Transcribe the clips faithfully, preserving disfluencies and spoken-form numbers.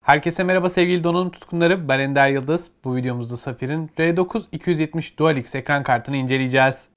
Herkese merhaba sevgili donanım tutkunları, ben Ender Yıldız. Bu videomuzda Safir'in R dokuz iki yüz yetmiş DualX ekran kartını inceleyeceğiz.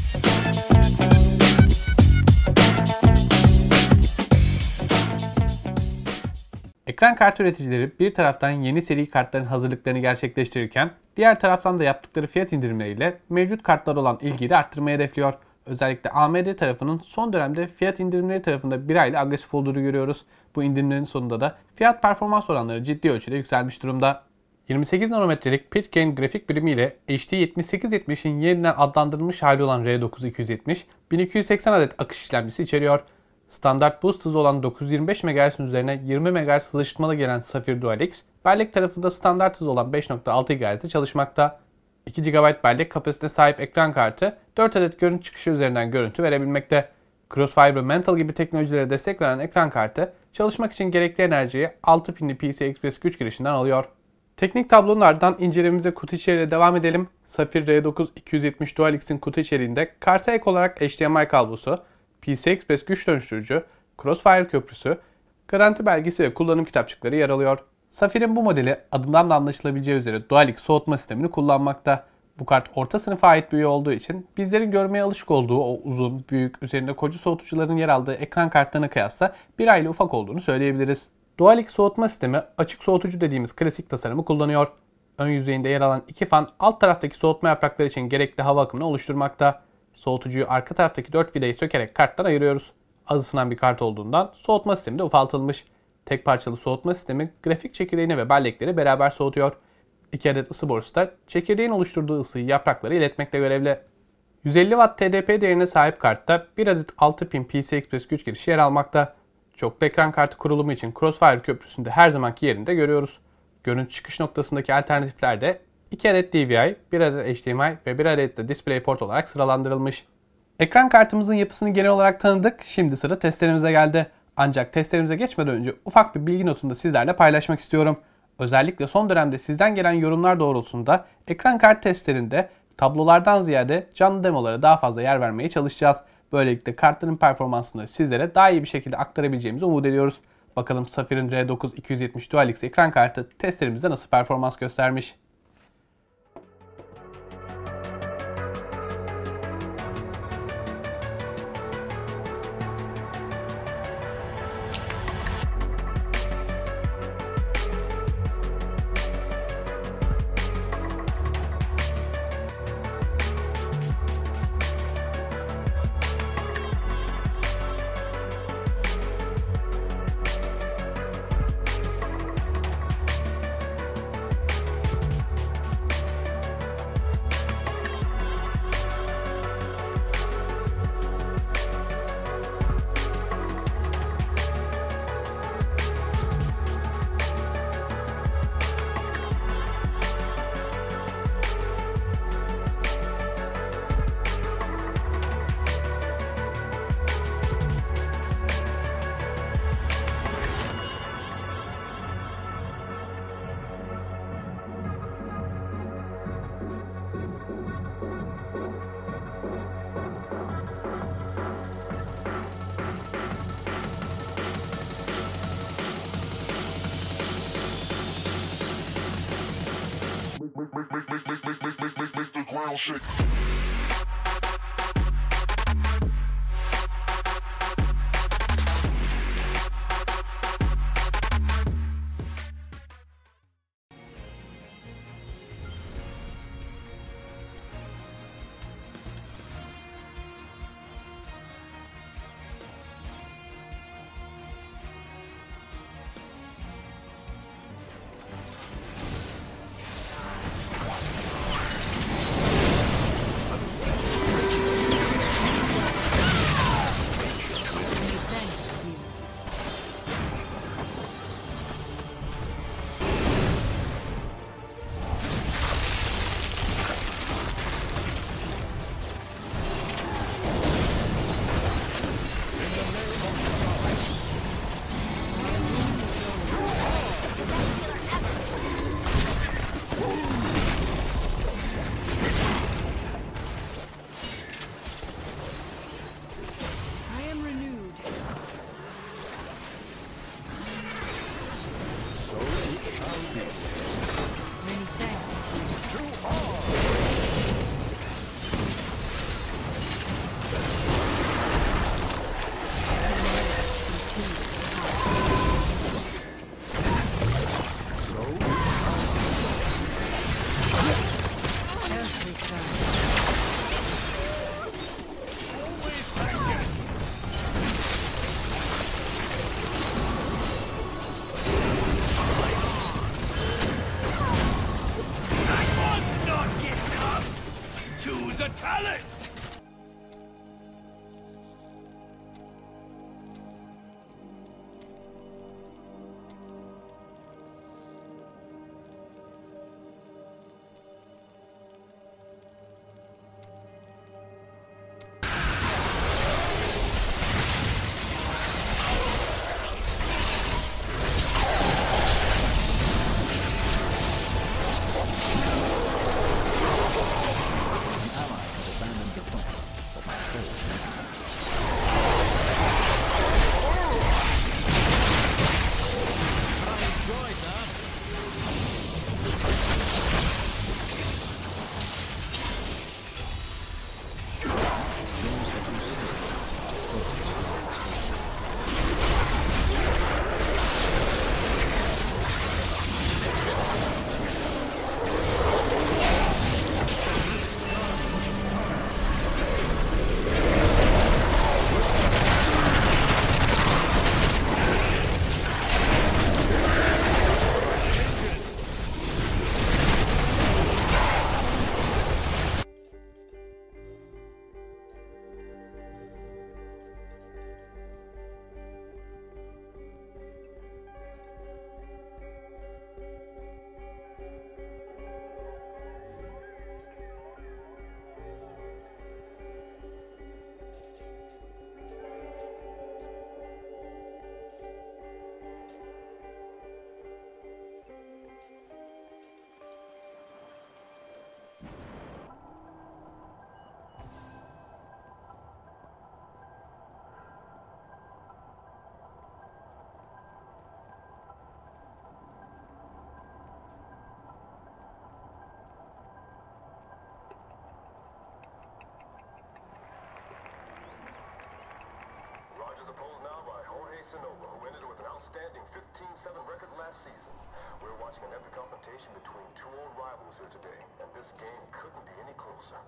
Ekran kart üreticileri bir taraftan yeni seri kartların hazırlıklarını gerçekleştirirken diğer taraftan da yaptıkları fiyat indirimleriyle mevcut kartlar olan ilgiyi de arttırmayı hedefliyor. Özellikle A M D tarafının son dönemde fiyat indirimleri tarafında bir aylık agresif olduğunu görüyoruz. Bu indirimlerin sonunda da fiyat performans oranları ciddi ölçüde yükselmiş durumda. yirmi sekiz nanometrelik Pitcairn grafik birimi ile H D yetmiş sekiz yetmişin yeniden adlandırılmış hali olan R dokuz iki yüz yetmiş, bin iki yüz seksen adet akış işlemcisi içeriyor. Standart boost hızı olan dokuz yüz yirmi beş megahertz'in üzerine yirmi megahertz hız ışıtmalı gelen Safir DualX, bellek tarafında standart hızı olan beş nokta altı gigahertz'te çalışmakta. iki gigabayt bellek kapasitesine sahip ekran kartı dört adet görüntü çıkışı üzerinden görüntü verebilmekte. Crossfire ve Mental gibi teknolojilere destek veren ekran kartı çalışmak için gerekli enerjiyi altı pinli P C I Express güç girişinden alıyor. Teknik tablonun ardından incelememize kutu içeriğiyle devam edelim. Safir R dokuz iki yüz yetmiş DualX'in kutu içeriğinde karta ek olarak H D M I kablosu, P C I Express güç dönüştürücü, Crossfire köprüsü, garanti belgesi ve kullanım kitapçıkları yer alıyor. Safir'in bu modeli adından da anlaşılabileceği üzere DualX soğutma sistemini kullanmakta. Bu kart orta sınıfa ait bir üye olduğu için bizlerin görmeye alışık olduğu o uzun, büyük, üzerinde koca soğutucuların yer aldığı ekran kartlarına kıyasla bir aile ufak olduğunu söyleyebiliriz. DualX soğutma sistemi açık soğutucu dediğimiz klasik tasarımı kullanıyor. Ön yüzeyinde yer alan iki fan alt taraftaki soğutma yaprakları için gerekli hava akımını oluşturmakta. Soğutucuyu arka taraftaki dört vidayı sökerek karttan ayırıyoruz. Az ısınan bir kart olduğundan soğutma sistemi de ufaltılmış. Tek parçalı soğutma sistemi grafik çekirdeğini ve bellekleri beraber soğutuyor. iki adet ısı borusu da çekirdeğin oluşturduğu ısıyı yapraklara iletmekle görevli. yüz elli watt T D P değerine sahip kartta bir adet altı pin P C I Express güç girişi yer almakta. Çoklu ekran kartı kurulumu için Crossfire köprüsünde her zamanki yerinde görüyoruz. Görüntü çıkış noktasındaki alternatiflerde iki adet D V I, bir adet H D M I ve bir adet de DisplayPort olarak sıralandırılmış. Ekran kartımızın yapısını genel olarak tanıdık. Şimdi sıra testlerimize geldi. Ancak testlerimize geçmeden önce ufak bir bilgi notunu da sizlerle paylaşmak istiyorum. Özellikle son dönemde sizden gelen yorumlar doğrultusunda ekran kart testlerinde tablolardan ziyade canlı demolara daha fazla yer vermeye çalışacağız. Böylelikle kartların performansını sizlere daha iyi bir şekilde aktarabileceğimizi umut ediyoruz. Bakalım Safir'in R dokuz iki yüz yetmiş DualX ekran kartı testlerimizde nasıl performans göstermiş. Make, make, make, make, make, make, make, make, make, make the ground shake. Got it! Rogers opposed now by Jorge Sonova, who ended with an outstanding fifteen seven record last season. We're watching an epic confrontation between two old rivals here today, and this game couldn't be any closer.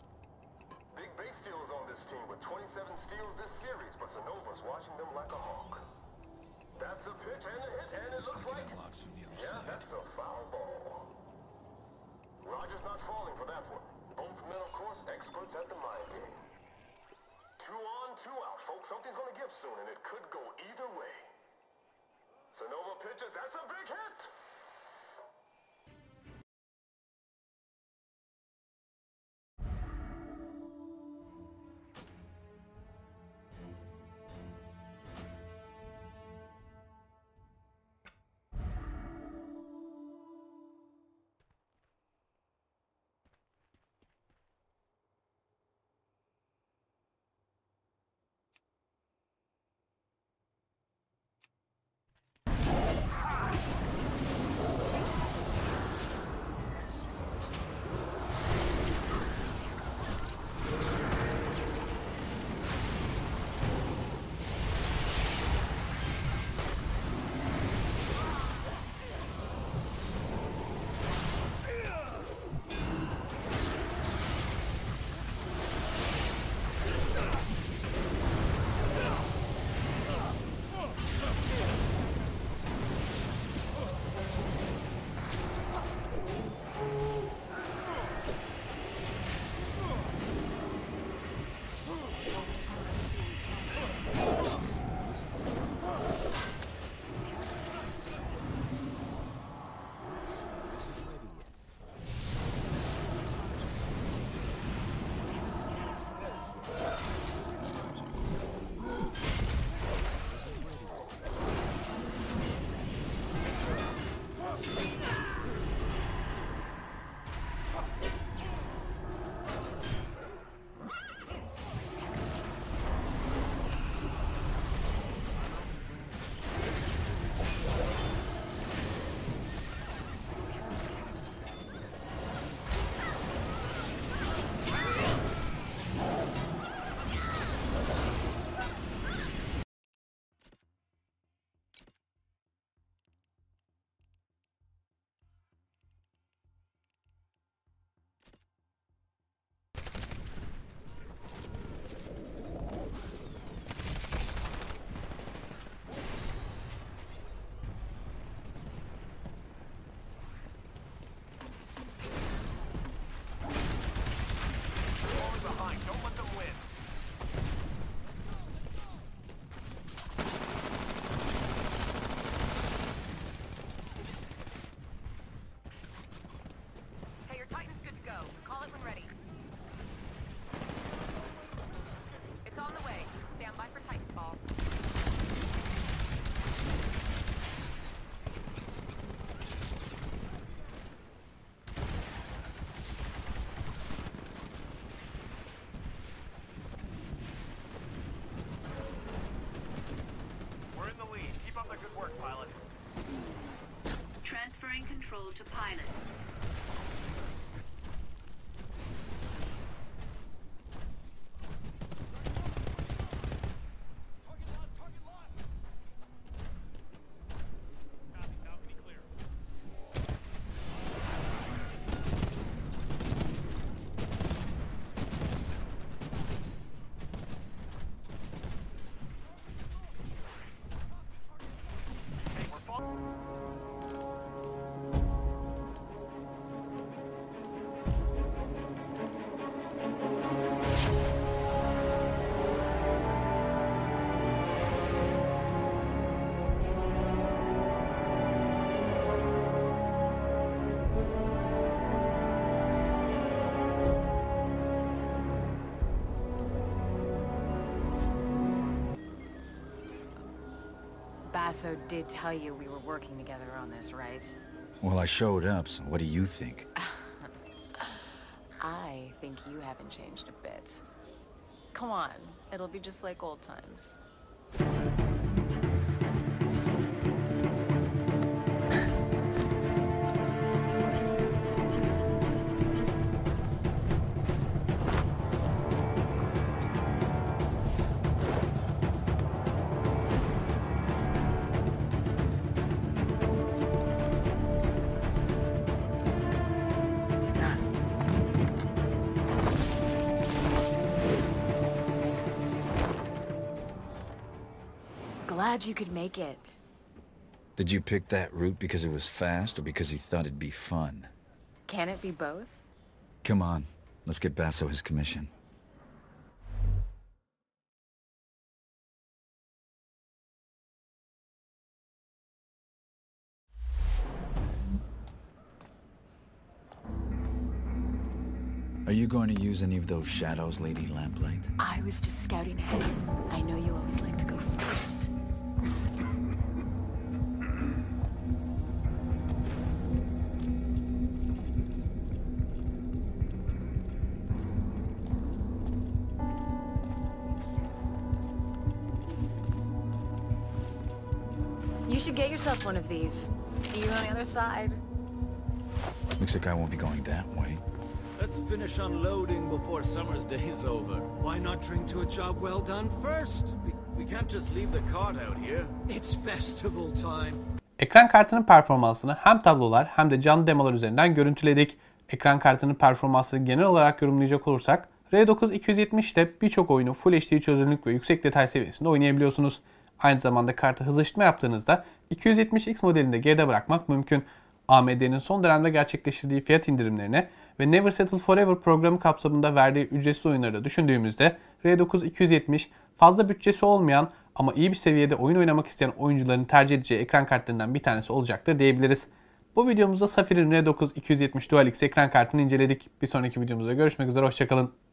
Big Base Steel is on this team with twenty-seven steals this series, but Sonova's watching them like a hawk. That's a pitch and a hit, and it looks like... Yeah, that's a foul ball. Rogers not falling for that one. Both men, of course, experts at the mind game. Two on, two out, folks. Something's gonna give soon, and it could go either way. Sonova pitches. That's a big hit! work, pilot. Transferring control to pilot. Copy, balcony clear. Hey, we're following. Basso did tell you we were working together on this, right? Well, I showed up, so what do you think? I think you haven't changed a bit. Come on, it'll be just like old times. Glad you could make it. Did you pick that route because it was fast or because he thought it'd be fun? Can it be both? Come on, let's get Basso his commission. Are you going to use any of those shadows, Lady Lamplight? I was just scouting ahead. I know you always like to go first. You should get yourself one of these. See you on the other side. Looks like I won't be going that way. Let's finish unloading before summer's day is over. Why not drink to a job well done first? We, we can't just leave the cart out here. It's festival time. Ekran kartının performansını hem tablolar hem de canlı demolar üzerinden görüntüledik. Ekran kartının performansını genel olarak yorumlayacak olursak R dokuz iki yüz yetmişte birçok oyunu Full H D çözünürlük ve yüksek detay seviyesinde oynayabiliyorsunuz. Aynı zamanda kartı hız ışıtma yaptığınızda iki yüz yetmiş X modelini de geride bırakmak mümkün. A M D'nin son dönemde gerçekleştirdiği fiyat indirimlerine ve Never Settle Forever programı kapsamında verdiği ücretsiz oyunları da düşündüğümüzde R dokuz iki yüz yetmiş fazla bütçesi olmayan ama iyi bir seviyede oyun oynamak isteyen oyuncuların tercih edeceği ekran kartlarından bir tanesi olacaktır diyebiliriz. Bu videomuzda Safir'in R dokuz iki yüz yetmiş Dual X ekran kartını inceledik. Bir sonraki videomuzda görüşmek üzere, hoşçakalın.